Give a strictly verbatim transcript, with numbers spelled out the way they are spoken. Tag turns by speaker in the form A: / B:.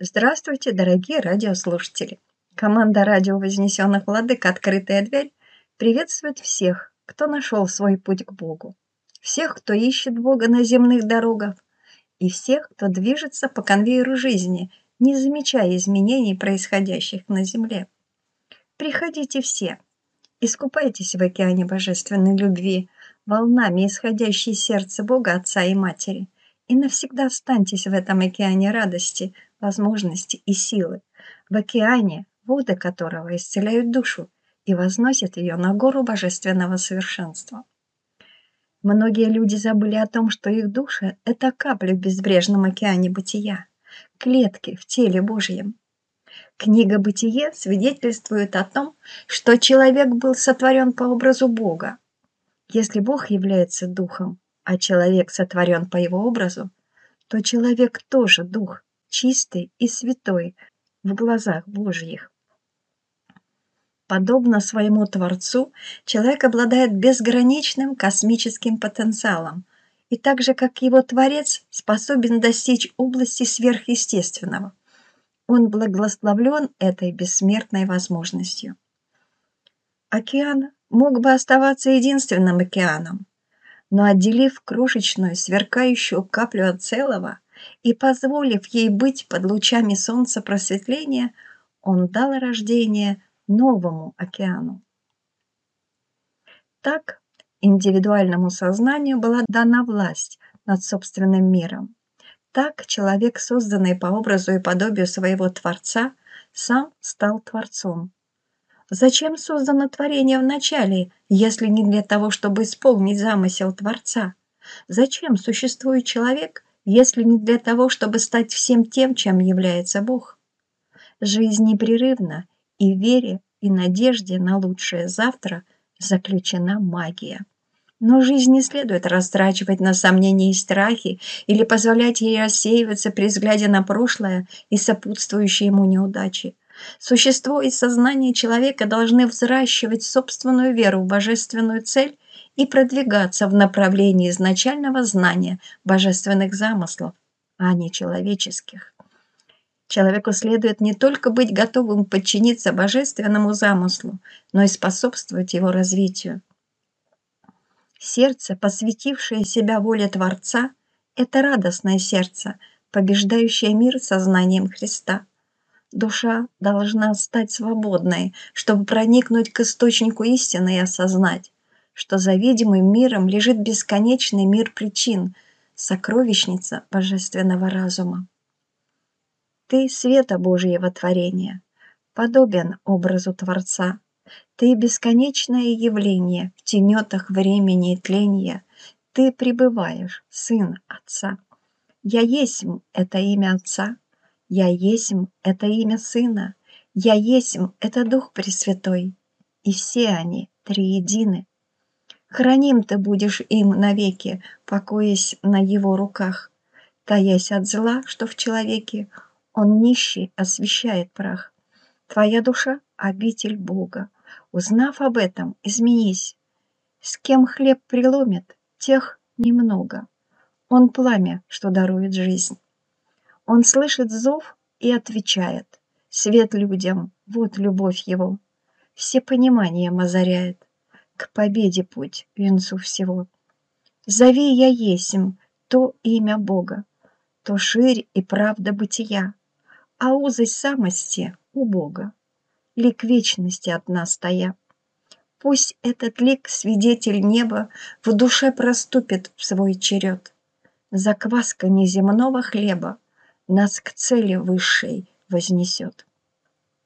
A: Здравствуйте, дорогие радиослушатели! Команда радио «Вознесенных владык. Открытая дверь» приветствует всех, кто нашел свой путь к Богу, всех, кто ищет Бога на земных дорогах, и всех, кто движется по конвейеру жизни, не замечая изменений, происходящих на земле. Приходите все, искупайтесь в океане божественной любви, волнами, исходящей из сердца Бога, Отца и Матери, и навсегда останьтесь в этом океане радости, возможности и силы, в океане, воды которого исцеляют душу и возносят ее на гору божественного совершенства. Многие люди забыли о том, что их души – это капли в безбрежном океане бытия, клетки в теле Божьем. Книга «Бытие» свидетельствует о том, что человек был сотворен по образу Бога. Если Бог является духом, а человек сотворен по его образу, то человек тоже дух, чистый и святой в глазах Божьих. Подобно своему Творцу, человек обладает безграничным космическим потенциалом и так же, как его Творец, способен достичь области сверхъестественного. Он благословлен этой бессмертной возможностью. Океан мог бы оставаться единственным океаном, но отделив крошечную сверкающую каплю от целого и позволив ей быть под лучами солнца просветления, он дал рождение новому океану. Так индивидуальному сознанию была дана власть над собственным миром. Так человек, созданный по образу и подобию своего Творца, сам стал Творцом. Зачем создано творение вначале, если не для того, чтобы исполнить замысел Творца? Зачем существует человек, если не для того, чтобы стать всем тем, чем является Бог? Жизнь непрерывна, и в вере и надежде на лучшее завтра заключена магия. Но жизнь не следует растрачивать на сомнения и страхи или позволять ей рассеиваться при взгляде на прошлое и сопутствующие ему неудачи. Существо и сознание человека должны взращивать собственную веру в божественную цель и продвигаться в направлении изначального знания божественных замыслов, а не человеческих. Человеку следует не только быть готовым подчиниться божественному замыслу, но и способствовать его развитию. Сердце, посвятившее себя воле Творца, это радостное сердце, побеждающее мир сознанием Христа. Душа должна стать свободной, чтобы проникнуть к источнику истины и осознать, что за видимым миром лежит бесконечный мир причин, сокровищница божественного разума. Ты света Божьего творения, подобен образу Творца. Ты бесконечное явление в тенетах времени и тления. Ты пребываешь, Сын Отца. Я есмь – это имя Отца. Я есмь – это имя Сына. Я есмь – это Дух Пресвятой. И все они триедины. Храним ты будешь им навеки, покоясь на его руках. Таясь от зла, что в человеке, он нищий освещает прах. Твоя душа – обитель Бога. Узнав об этом, изменись. С кем хлеб преломит, тех немного. Он пламя, что дарует жизнь. Он слышит зов и отвечает. Свет людям, вот любовь его. Все пониманием озаряет. К победе путь, венцу всего. Зови я есмь, то имя Бога, то ширь и правда бытия, а узость самости у Бога. Лик вечности от нас стоя. Пусть этот лик, свидетель неба, в душе проступит в свой черед. Закваска неземного хлеба нас к цели высшей вознесет.